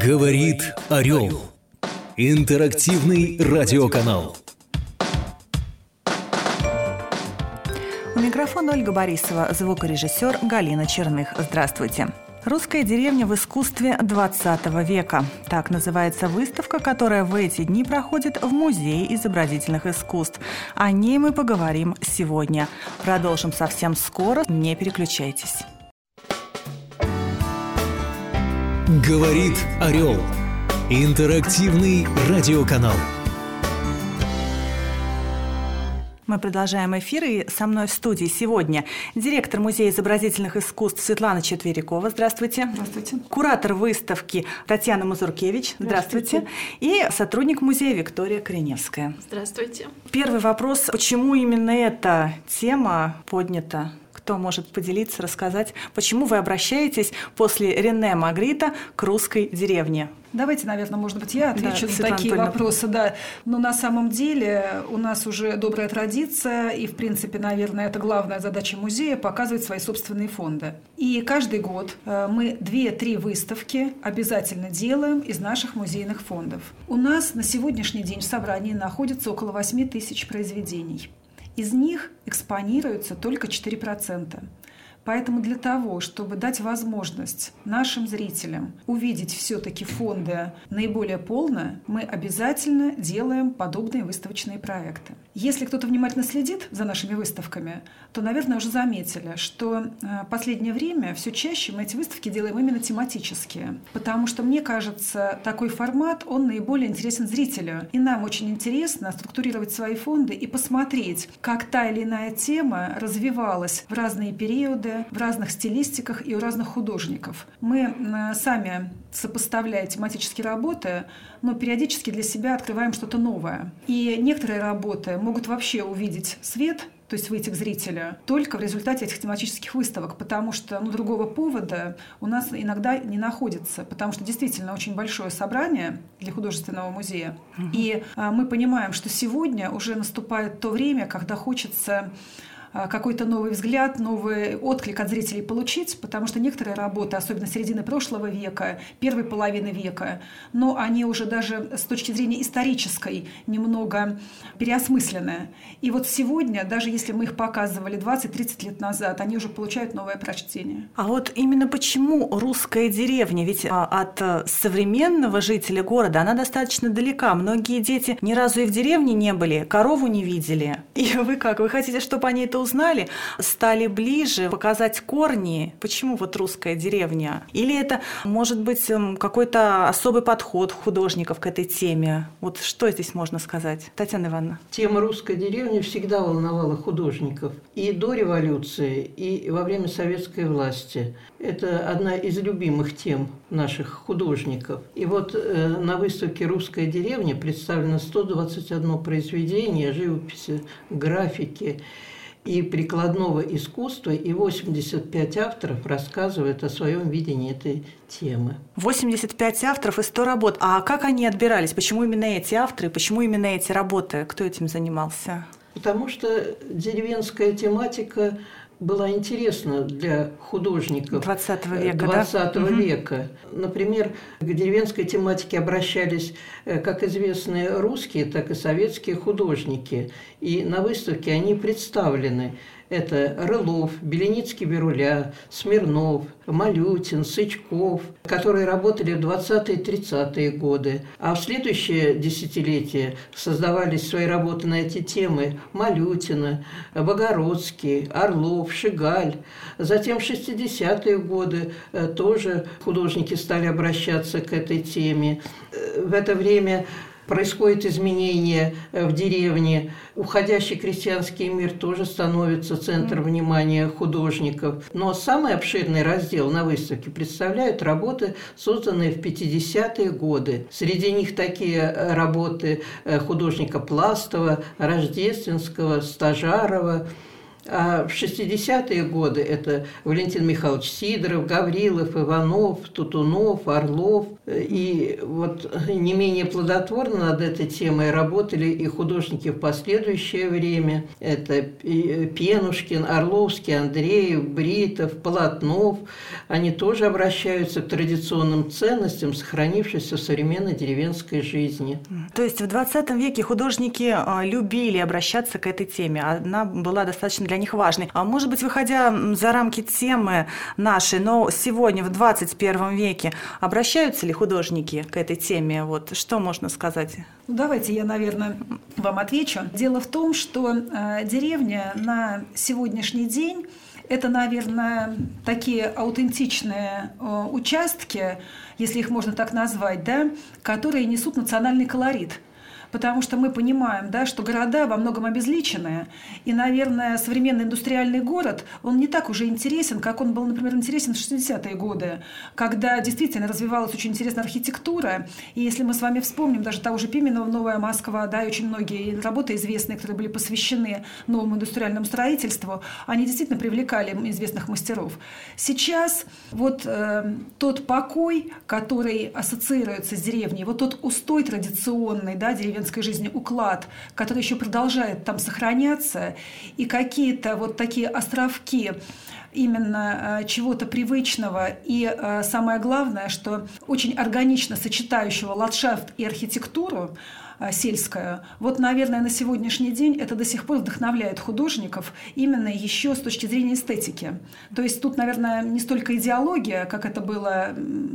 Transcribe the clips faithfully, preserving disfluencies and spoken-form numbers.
Говорит Орел. Интерактивный радиоканал. У микрофона Ольга Борисова, звукорежиссер Галина Черных. Здравствуйте. «Русская деревня в искусстве двадцатого века». Так называется выставка, которая в эти дни проходит в Музее изобразительных искусств. О ней мы поговорим сегодня. Продолжим совсем скоро. Не переключайтесь. Говорит Орел. Интерактивный радиоканал. Мы продолжаем эфир, и со мной в студии сегодня директор Музея изобразительных искусств Светлана Четверякова. Здравствуйте. Здравствуйте. Куратор выставки Татьяна Мазуркевич. Здравствуйте. Здравствуйте. И сотрудник музея Виктория Кореневская. Здравствуйте. Первый вопрос. Почему именно эта тема поднята? Кто может поделиться, рассказать, почему вы обращаетесь после Рене Магрита к русской деревне? Давайте, наверное, может быть, я отвечу да, на Светлана такие Анатольевна. вопросы. Да. Но на самом деле у нас уже добрая традиция, и, в принципе, наверное, это главная задача музея – показывать свои собственные фонды. И каждый год мы две-три выставки обязательно делаем из наших музейных фондов. У нас на сегодняшний день в собрании находится около восемь тысяч произведений. Из них экспонируются только четыре процента. Поэтому для того, чтобы дать возможность нашим зрителям увидеть все-таки фонды наиболее полно, мы обязательно делаем подобные выставочные проекты. Если кто-то внимательно следит за нашими выставками, то, наверное, уже заметили, что в последнее время все чаще мы эти выставки делаем именно тематические, потому что, мне кажется, такой формат, он наиболее интересен зрителю. И нам очень интересно структурировать свои фонды и посмотреть, как та или иная тема развивалась в разные периоды, в разных стилистиках и у разных художников. Мы сами, сопоставляя тематические работы, но периодически для себя открываем что-то новое. И некоторые работы могут вообще увидеть свет, то есть выйти к зрителю, только в результате этих тематических выставок, потому что ну, другого повода у нас иногда не находится, потому что действительно очень большое собрание для художественного музея. Угу. И а, мы понимаем, что сегодня уже наступает то время, когда хочется какой-то новый взгляд, новый отклик от зрителей получить, потому что некоторые работы, особенно середины прошлого века, первой половины века, но они уже даже с точки зрения исторической немного переосмыслены. И вот сегодня, даже если мы их показывали двадцать-тридцать лет назад, они уже получают новое прочтение. А вот именно почему русская деревня? Ведь от современного жителя города она достаточно далека. Многие дети ни разу и в деревне не были, корову не видели. И вы как? Вы хотите, чтобы они это узнали, стали ближе, показать корни? Почему вот русская деревня? Или это, может быть, какой-то особый подход художников к этой теме? Вот что здесь можно сказать? Татьяна Ивановна. Тема русской деревни всегда волновала художников. И до революции, и во время советской власти. Это одна из любимых тем наших художников. И вот э, на выставке «Русская деревня» представлено сто двадцать одно произведение живописи, графики и прикладного искусства, и восемьдесят пять авторов рассказывают о своем видении этой темы. восемьдесят пять авторов и сто работ. А как они отбирались? Почему именно эти авторы? Почему именно эти работы? Кто этим занимался? Потому что деревенская тематика была интересна для художников двадцатого века. двадцатого да? века. Например, к деревенской тематике обращались как известные русские, так и советские художники. И на выставке они представлены. Это Рылов, Беленицкий-Беруля, Смирнов, Малютин, Сычков, которые работали в двадцатые-тридцатые годы. А в следующее десятилетие создавались свои работы на эти темы Малютина, Богородский, Орлов, Шигаль. Затем в шестидесятые годы тоже художники стали обращаться к этой теме. В это время происходит изменение в деревне. Уходящий крестьянский мир тоже становится центром внимания художников. Но самый обширный раздел на выставке представляют работы, созданные в пятидесятые годы. Среди них такие работы художника Пластова, Рождественского, Стажарова. А в шестидесятые годы это Валентин Михайлович Сидоров, Гаврилов, Иванов, Тутунов, Орлов. И вот не менее плодотворно над этой темой работали и художники в последующее время. Это Пенушкин, Орловский, Андреев, Бритов, Полотнов. Они тоже обращаются к традиционным ценностям, сохранившимся в современной деревенской жизни. То есть в двадцатом веке художники любили обращаться к этой теме. Она была достаточно для них важной. А может быть, выходя за рамки темы нашей, но сегодня, в двадцать первом веке, обращаются ли художники к этой теме? Вот что можно сказать? Ну, давайте я, наверное, вам отвечу. Дело в том, что э, деревня на сегодняшний день – это, наверное, такие аутентичные э, участки, если их можно так назвать, да, которые несут национальный колорит. Потому что мы понимаем, да, что города во многом обезличены, и, наверное, современный индустриальный город, он не так уже интересен, как он был, например, интересен в шестидесятые годы, когда действительно развивалась очень интересная архитектура. И если мы с вами вспомним даже того же Пименова «Новая Москва», да, и очень многие работы известные, которые были посвящены новому индустриальному строительству, они действительно привлекали известных мастеров. Сейчас вот э, тот покой, который ассоциируется с деревней, вот тот устой традиционный, да, деревенский, жизни, уклад, который еще продолжает там сохраняться, и какие-то вот такие островки именно э, чего-то привычного и, э, самое главное, что очень органично сочетающего ландшафт и архитектуру э, сельскую, вот, наверное, на сегодняшний день это до сих пор вдохновляет художников именно еще с точки зрения эстетики. То есть тут, наверное, не столько идеология, как это было,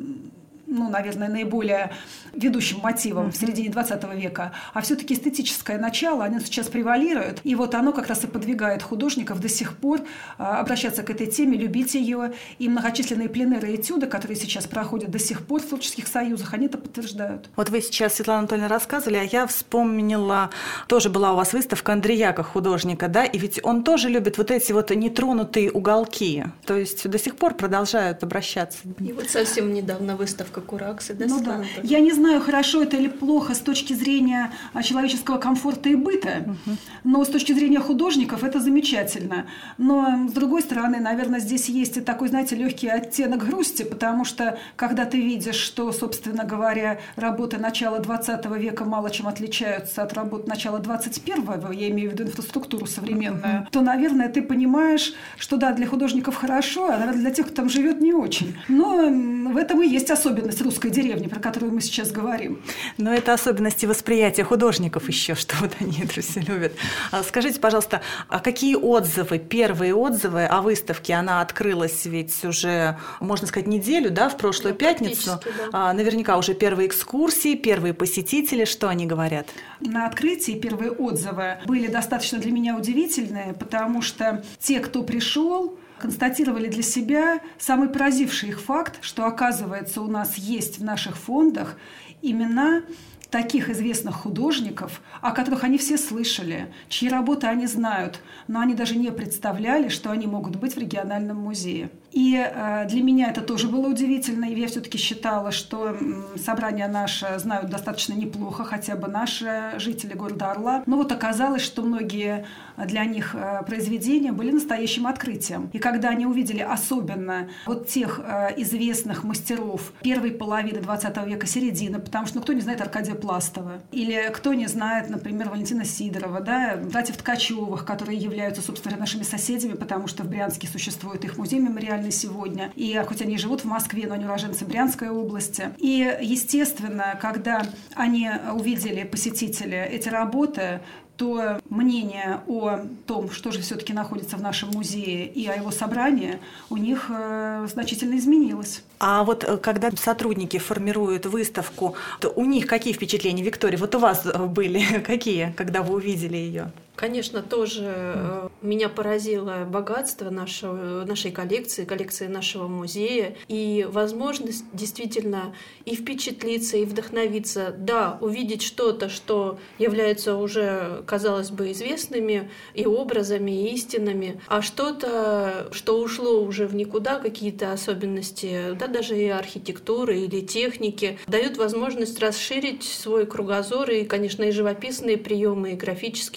ну, наверное, наиболее ведущим мотивом mm-hmm. в середине двадцатого века, а все-таки эстетическое начало, оно сейчас превалирует, и вот оно как раз и подвигает художников до сих пор а, обращаться к этой теме, любить ее, и многочисленные пленеры и этюды, которые сейчас проходят до сих пор в творческих союзах, они это подтверждают. Вот вы сейчас, Светлана Анатольевна, рассказывали, а я вспомнила, тоже была у вас выставка Андреяка, художника, да, и ведь он тоже любит вот эти вот нетронутые уголки, то есть до сих пор продолжают обращаться. И вот совсем недавно выставка Кураксы, да, ну, да. Я не знаю, хорошо это или плохо с точки зрения человеческого комфорта и быта, угу. но с точки зрения художников это замечательно. Но, с другой стороны, наверное, здесь есть и такой, знаете, легкий оттенок грусти, потому что, когда ты видишь, что, собственно говоря, работы начала двадцатого века мало чем отличаются от работ начала двадцать первого, я имею в виду инфраструктуру современную, угу. то, наверное, ты понимаешь, что да, для художников хорошо, а, наверное, для тех, кто там живет, не очень. Но в этом и есть особенность русской деревни, про которую мы сейчас говорим. Но это особенности восприятия художников еще, что вот они это все любят. Скажите, пожалуйста, а какие отзывы, первые отзывы о выставке? Она открылась ведь уже, можно сказать, неделю, да, в прошлую да, пятницу. Да. Наверняка уже первые экскурсии, первые посетители, что они говорят? На открытии первые отзывы были достаточно для меня удивительные, потому что те, кто пришел, констатировали для себя самый поразивший их факт, что, оказывается, у нас есть в наших фондах имена таких известных художников, о которых они все слышали, чьи работы они знают, но они даже не представляли, что они могут быть в региональном музее. И э, для меня это тоже было удивительно, и я все-таки считала, что э, собрание наше знают достаточно неплохо, хотя бы наши жители города Орла. Но вот оказалось, что многие для них э, произведения были настоящим открытием. И когда они увидели особенно вот тех э, известных мастеров первой половины двадцатого века, середины, потому что ну, кто не знает Аркадия Пластова, или кто не знает, например, Валентина Сидорова, да, братьев Ткачевых, которые являются, собственно, нашими соседями, потому что в Брянске существует их музей мемориальный сегодня. И хоть они живут в Москве, но они уроженцы Брянской области. И, естественно, когда они увидели, посетители, эти работы, то мнение о том, что же все-таки находится в нашем музее и о его собрании, у них э, значительно изменилось. А вот когда сотрудники формируют выставку, то у них какие впечатления, Виктория? Вот у вас были какие, когда вы увидели ее? Конечно, тоже mm. меня поразило богатство нашего, нашей коллекции, коллекции нашего музея, и возможность действительно и впечатлиться, и вдохновиться, да, увидеть что-то, что является уже, казалось бы, известными и образами, и истинами, а что-то, что ушло уже в никуда, какие-то особенности, да, даже и архитектуры или техники, дают возможность расширить свой кругозор, и, конечно, и живописные приемы, и графические, ну и, конечно,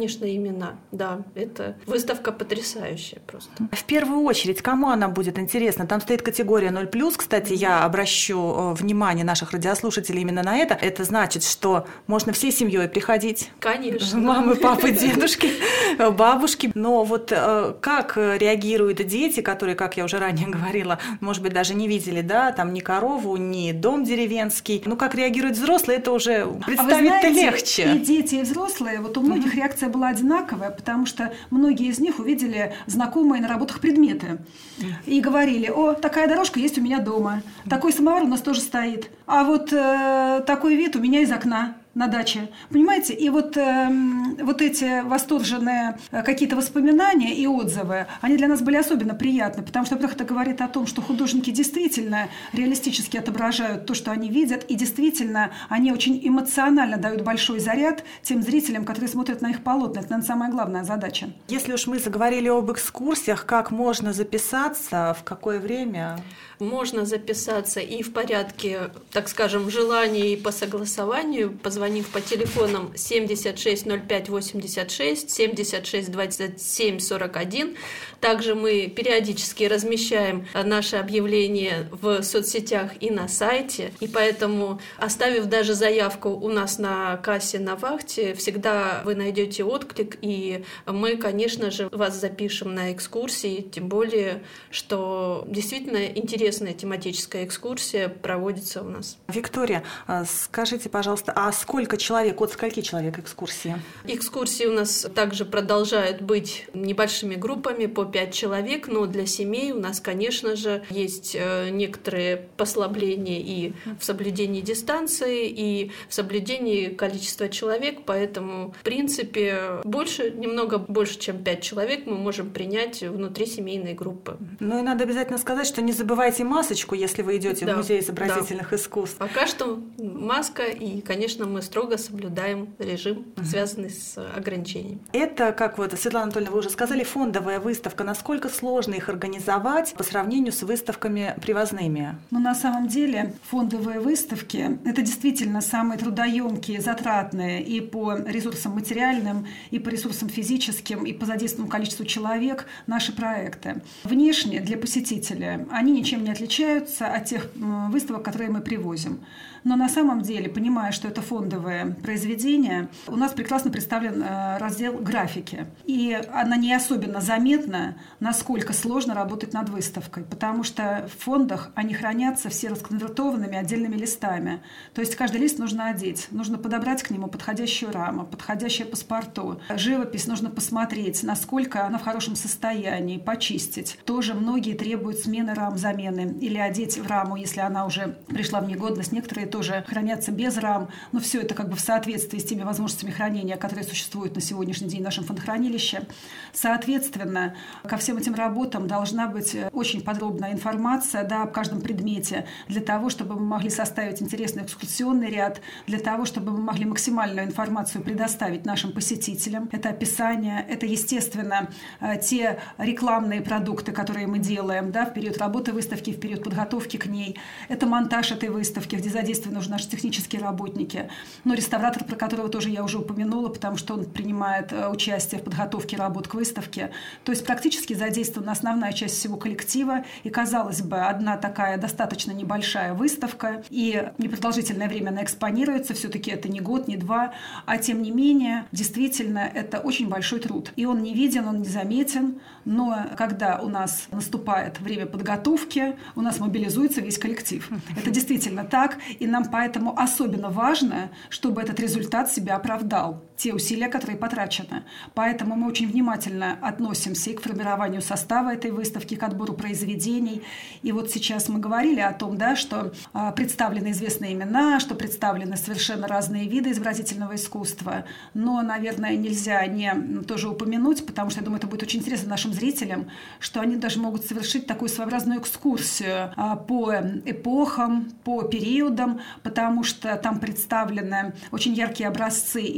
конечно, имена. Да, это выставка потрясающая просто. В первую очередь, кому она будет интересна? Там стоит категория ноль плюс. Кстати, я обращу внимание наших радиослушателей именно на это. Это значит, что можно всей семьей приходить. Конечно. Мамы, папы, дедушки, бабушки. Но вот как реагируют дети, которые, как я уже ранее говорила, может быть, даже не видели, да, там ни корову, ни дом деревенский. Ну, как реагируют взрослые, это уже представить-то а легче. И дети, и взрослые, вот у многих mm-hmm. реакция была одинаковая, потому что многие из них увидели знакомые на работах предметы mm-hmm. и говорили: о, такая дорожка есть у меня дома, mm-hmm. такой самовар у нас тоже стоит, а вот э, такой вид у меня из окна на даче. Понимаете? И вот, э, вот эти восторженные э, какие-то воспоминания и отзывы, они для нас были особенно приятны, потому что, во-первых, это говорит о том, что художники действительно реалистически отображают то, что они видят, и действительно они очень эмоционально дают большой заряд тем зрителям, которые смотрят на их полотна. Это, наверное, самая главная задача. Если уж мы заговорили об экскурсиях, как можно записаться, в какое время? Можно записаться и в порядке, так скажем, желания и по согласованию, позвонив по телефонам семьдесят шесть ноль пять восемьдесят шесть, семьдесят шесть двадцать семь сорок один. Также мы периодически размещаем наши объявления в соцсетях и на сайте, и поэтому, оставив даже заявку у нас на кассе на вахте, всегда вы найдете отклик, и мы, конечно же, вас запишем на экскурсии, тем более, что действительно интересно. Интересная тематическая экскурсия проводится у нас. Виктория, скажите, пожалуйста, а сколько человек, от скольки человек экскурсии? Экскурсии у нас также продолжают быть небольшими группами по пять человек, но для семей у нас, конечно же, есть некоторые послабления и в соблюдении дистанции, и в соблюдении количества человек, поэтому, в принципе, больше, немного больше, чем пять человек мы можем принять внутри семейной группы. Ну и надо обязательно сказать, что не забывайте масочку, если вы идете да, в музей изобразительных да. искусств. Пока что маска, и, конечно, мы строго соблюдаем режим, угу. связанный с ограничениями. Это, как вот, Светлана Анатольевна, вы уже сказали, фондовая выставка. Насколько сложно их организовать по сравнению с выставками привозными? Ну, на самом деле, фондовые выставки – это действительно самые трудоемкие, затратные и по ресурсам материальным, и по ресурсам физическим, и по задействованному количеству человек наши проекты. Внешне для посетителя они ничем не отличаются от тех выставок, которые мы привозим. Но на самом деле, понимая, что это фондовое произведение, у нас прекрасно представлен раздел графики. И она не особенно заметна, насколько сложно работать над выставкой, потому что в фондах они хранятся все расконвертованными отдельными листами. То есть каждый лист нужно одеть, нужно подобрать к нему подходящую раму, подходящее паспорту. Живопись нужно посмотреть, насколько она в хорошем состоянии, почистить. Тоже многие требуют смены рам, замены или одеть в раму, если она уже пришла в негодность. Некоторые тоже хранятся без рам, но все это как бы в соответствии с теми возможностями хранения, которые существуют на сегодняшний день в нашем фондохранилище. Соответственно, ко всем этим работам должна быть очень подробная информация, да, об каждом предмете, для того, чтобы мы могли составить интересный экскурсионный ряд, для того, чтобы мы могли максимальную информацию предоставить нашим посетителям. Это описание, это, естественно, те рекламные продукты, которые мы делаем, да, в период работы выставки, в период подготовки к ней. Это монтаж этой выставки, где задействованы уже наши технические работники. Но реставратор, про которого тоже я уже упомянула, потому что он принимает участие в подготовке работ к выставке. То есть практически задействована основная часть всего коллектива. И, казалось бы, одна такая достаточно небольшая выставка, и непродолжительное время она экспонируется, все-таки это не год, не два, а тем не менее, действительно, это очень большой труд. И он не виден, он не заметен, но когда у нас наступает время подготовки, у нас мобилизуется весь коллектив. Это действительно так, и нам поэтому особенно важно, чтобы этот результат себя оправдал, те усилия, которые потрачены. Поэтому мы очень внимательно относимся и к формированию состава этой выставки, к отбору произведений. И вот сейчас мы говорили о том, да, что а, представлены известные имена, что представлены совершенно разные виды изобразительного искусства. Но, наверное, нельзя не тоже упомянуть, потому что, я думаю, это будет очень интересно нашим зрителям, что они даже могут совершить такую своеобразную экскурсию а, по эпохам, по периодам, потому что там представлены очень яркие образцы и журнальные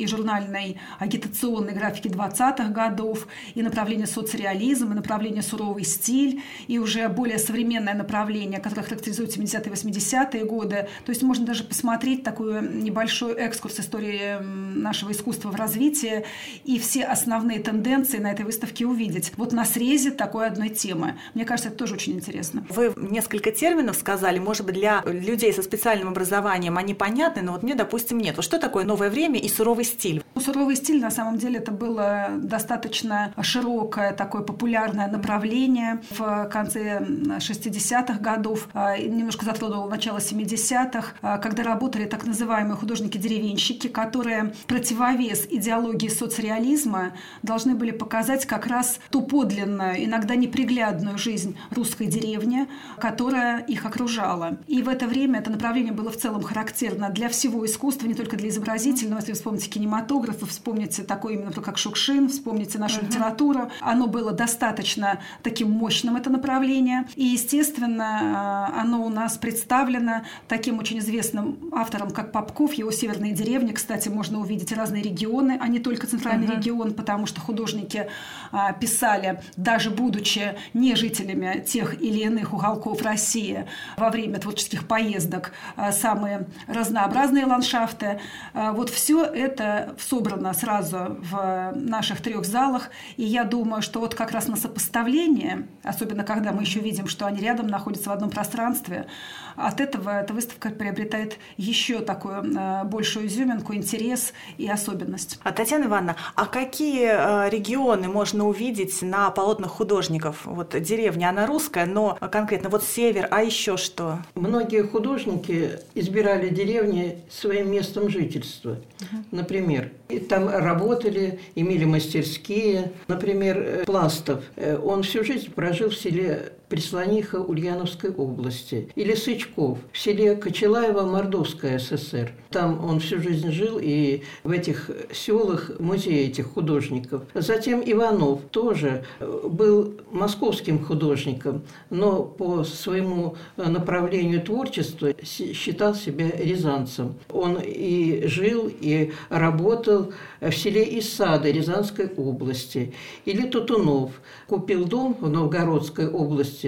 национальной агитационной графики двадцатых годов, и направление соцреализм, и направление суровый стиль, и уже более современное направление, которое характеризует семидесятые и восьмидесятые годы. То есть можно даже посмотреть такой небольшой экскурс истории нашего искусства в развитии и все основные тенденции на этой выставке увидеть. Вот на срезе такой одной темы. Мне кажется, это тоже очень интересно. Вы несколько терминов сказали, может быть, для людей со специальным образованием они понятны, но вот мне, допустим, нет. Вот что такое новое время и суровый стиль? Суровый стиль, на самом деле, это было достаточно широкое, такое популярное направление в конце шестидесятых годов, немножко затронуло начало семидесятых, когда работали так называемые художники-деревенщики, которые в противовес идеологии соцреализма должны были показать как раз ту подлинную, иногда неприглядную жизнь русской деревни, которая их окружала. И в это время это направление было в целом характерно для всего искусства, не только для изобразительного. Если вы вспомните кинематограф, вы вспомните такое именно как Шукшин, вспомните нашу uh-huh. литературу. Оно было достаточно таким мощным, это направление. И, естественно, оно у нас представлено таким очень известным автором, как Попков, его «Северные деревни». Кстати, можно увидеть разные регионы, а не только центральный uh-huh. регион, потому что художники а, писали, даже будучи не жителями тех или иных уголков России, во время творческих поездок, а, самые разнообразные ландшафты. А, вот все это собрано сразу в наших трех залах, и я думаю, что вот как раз на сопоставление, особенно когда мы еще видим, что они рядом находятся в одном пространстве, от этого эта выставка приобретает еще такую э, большую изюминку, интерес и особенность. А, Татьяна Ивановна, а какие э, регионы можно увидеть на полотнах художников? Вот деревня, она русская, но конкретно вот север, а еще что? Многие художники избирали деревни своим местом жительства. Uh-huh. Например, и там работали, имели мастерские. Например, Пластов, он всю жизнь прожил в селе Преслониха Ульяновской области. Или Сычков в селе Кочелаево Мордовской ССР. Там он всю жизнь жил, и в этих селах музей этих художников. Затем Иванов тоже был московским художником, но по своему направлению творчества считал себя рязанцем. Он и жил, и работал в селе Исады Рязанской области. Или Тутунов купил дом в Новгородской области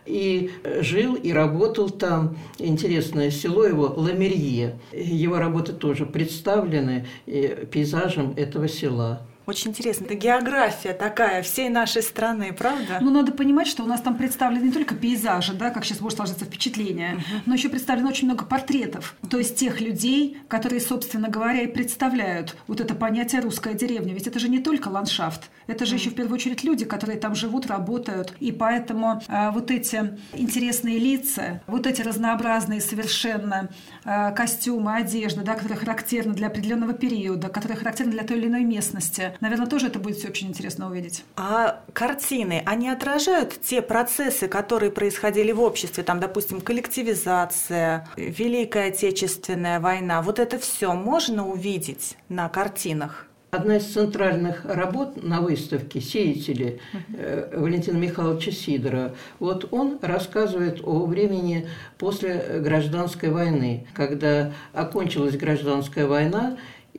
и жил, и работал там. Интересное село его Ламерье. Его работы тоже представлены пейзажем этого села. Очень интересно. Это география такая всей нашей страны, правда? Ну, надо понимать, что у нас там представлены не только пейзажи, да, как сейчас может сложиться впечатление, uh-huh. но еще представлено очень много портретов. То есть тех людей, которые, собственно говоря, и представляют вот это понятие «русская деревня». Ведь это же не только ландшафт, это же uh-huh. еще в первую очередь люди, которые там живут, работают. И поэтому а, вот эти интересные лица, вот эти разнообразные совершенно а, костюмы, одежды, да, которые характерны для определенного периода, которые характерны для той или иной местности, наверное, тоже это будет все очень интересно увидеть. А картины, они отражают те процессы, которые происходили в обществе, там, допустим, коллективизация, Великая Отечественная война, вот это все можно увидеть на картинах? Одна из центральных работ на выставке «Сеятели» uh-huh. Валентина Михайловича Сидорова, вот он рассказывает о времени после гражданской войны, когда окончилась гражданская война,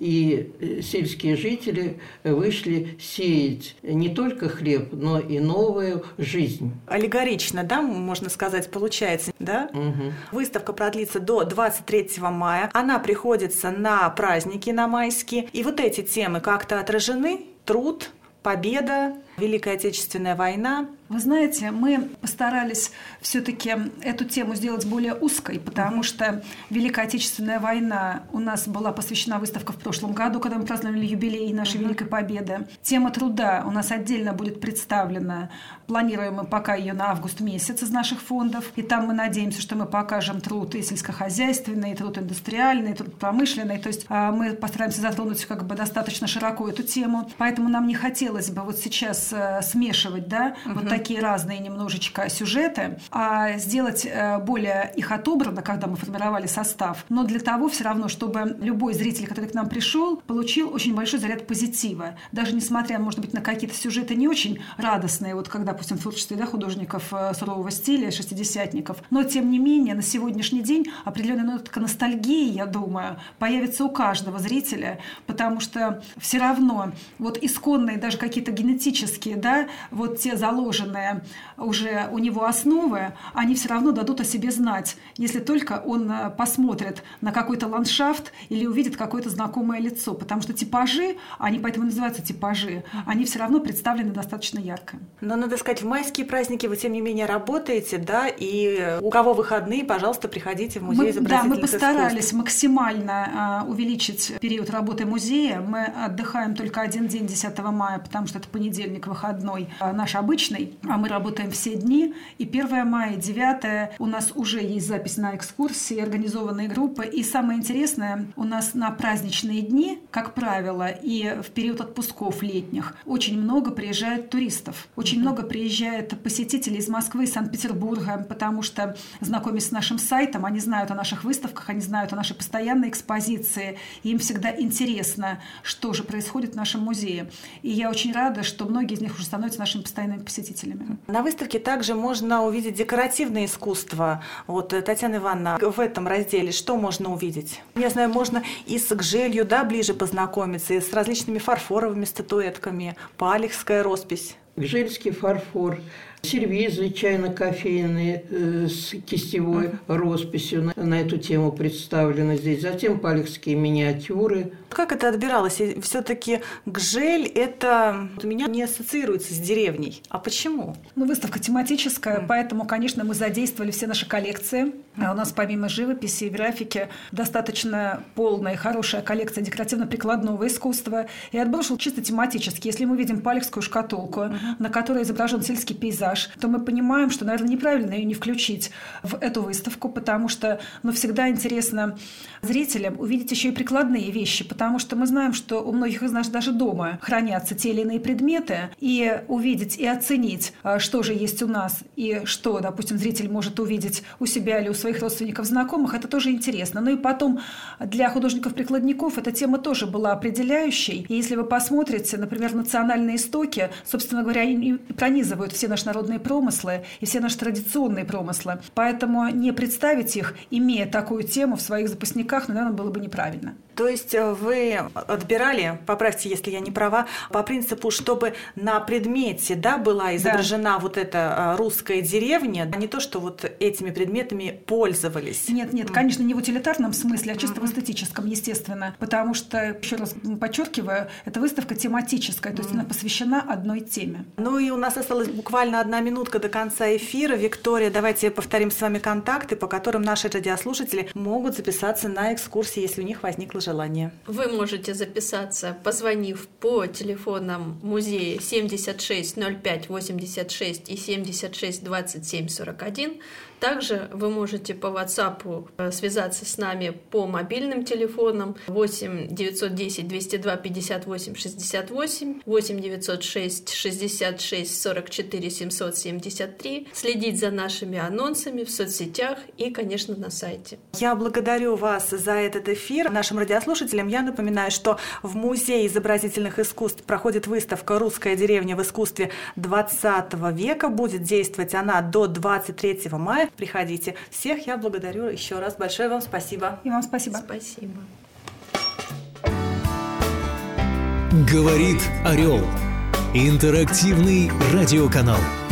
и сельские жители вышли сеять не только хлеб, но и новую жизнь. Аллегорично, да, можно сказать, получается, да? Угу. Выставка продлится до двадцать третьего мая. Она приходится на праздники, на майские. И вот эти темы как-то отражены? Труд, победа, Великая Отечественная война. Вы знаете, мы постарались все-таки эту тему сделать более узкой, потому mm-hmm. что Великая Отечественная война у нас была посвящена выставка в прошлом году, когда мы праздновали юбилей нашей mm-hmm. Великой Победы. Тема труда у нас отдельно будет представлена. Планируем мы пока ее на август месяц из наших фондов. И там мы надеемся, что мы покажем труд и сельскохозяйственный, и труд индустриальный, и труд промышленный. То есть мы постараемся затронуть как бы достаточно широко эту тему. Поэтому нам не хотелось бы вот сейчас сейчас смешивать, да, угу. вот такие разные немножечко сюжеты, а сделать более их отобранно, когда мы формировали состав, но для того все равно, чтобы любой зритель, который к нам пришел, получил очень большой заряд позитива. Даже несмотря, может быть, на какие-то сюжеты не очень радостные, вот когда, допустим, в творчестве, да, художников сурового стиля, шестидесятников, но, тем не менее, на сегодняшний день определенная нотка ностальгии, я думаю, появится у каждого зрителя, потому что все равно вот исконные, даже какие-то генетические, да, вот те заложенные уже у него основы, они все равно дадут о себе знать, если только он посмотрит на какой-то ландшафт или увидит какое-то знакомое лицо, потому что типажи, они поэтому называются типажи, они все равно представлены достаточно ярко. Но, надо сказать, в майские праздники вы, тем не менее, работаете, да, и у кого выходные, пожалуйста, приходите в музей изобразительных искусств. Да, мы постарались искусств. максимально а, увеличить период работы музея. Мы отдыхаем только один день, десятого мая, потому что это понедельник, выходной, а, наш обычный, а мы работаем все дни. И первого мая, и девятого у нас уже есть запись на экскурсии, организованные группы. И самое интересное, у нас на праздничные дни, как правило, и в период отпусков летних, очень много приезжает туристов. Очень mm-hmm. много приезжает посетителей из Москвы и Санкт-Петербурга, потому что, знакомясь с нашим сайтом, они знают о наших выставках, они знают о нашей постоянной экспозиции, и им всегда интересно, что же происходит в нашем музее. И я очень рада, что многие из них уже становятся нашими постоянными посетителями. На выставке также можно увидеть декоративное искусство. Вот, Татьяна Ивановна, в этом разделе что можно увидеть? Я знаю, можно и с гжелью, да, ближе познакомиться, и с различными фарфоровыми статуэтками, палехская роспись. Гжельский фарфор, сервизы чайно-кофейные э, с кистевой росписью на, на эту тему представлены здесь. Затем палехские миниатюры. Как это отбиралось? Все-таки гжель это у меня не ассоциируется с деревней. А почему? Ну, выставка тематическая, mm. поэтому, конечно, мы задействовали все наши коллекции. А у нас помимо живописи и графики достаточно полная и хорошая коллекция декоративно-прикладного искусства. И отброшен чисто тематически. Если мы видим палехскую шкатулку, mm. на которой изображен сельский пейзаж, то мы понимаем, что, наверное, неправильно ее не включить в эту выставку, потому что ну, всегда интересно зрителям увидеть еще и прикладные вещи, потому что мы знаем, что у многих из нас даже дома хранятся те или иные предметы, и увидеть и оценить, что же есть у нас, и что, допустим, зритель может увидеть у себя или у своих родственников, знакомых, это тоже интересно. Ну и потом для художников-прикладников эта тема тоже была определяющей. И если вы посмотрите, например, национальные истоки, собственно говоря, они пронизывают все наши народные промыслы и все наши традиционные промыслы. Поэтому не представить их, имея такую тему в своих запасниках, ну, наверное, было бы неправильно. То есть вы отбирали, поправьте, если я не права, по принципу, чтобы на предмете, да, была изображена да. вот эта русская деревня, а не то, что вот этими предметами пользовались. Нет, нет, конечно, не в утилитарном смысле, а чисто mm-hmm. в эстетическом, естественно. Потому что, еще раз подчеркиваю, эта выставка тематическая, то есть mm-hmm. она посвящена одной теме. Ну и у нас осталась буквально одна минутка до конца эфира. Виктория, давайте повторим с вами контакты, по которым наши радиослушатели могут записаться на экскурсии, если у них возникло желание. Вы можете записаться, позвонив по телефонам музея семьдесят шесть ноль пять восемьдесят шесть и семьдесят шесть двадцать семь сорок один. Также вы можете по WhatsApp связаться с нами по мобильным телефонам восемь девятьсот десять двести два пятьдесят восемь шестьдесят восемь, восемь девятьсот шесть шестьдесят шесть сорок четыре семьсот семьдесят три, следить за нашими анонсами в соцсетях и, конечно, на сайте. Я благодарю вас за этот эфир. Нашим радиослушателям я напоминаю, что в Музее изобразительных искусств проходит выставка «Русская деревня в искусстве двадцатого века». Будет действовать она до двадцать третьего мая. Приходите. Всех я благодарю еще раз. Большое вам спасибо. И вам спасибо. Спасибо. Говорит Орел. Интерактивный радиоканал.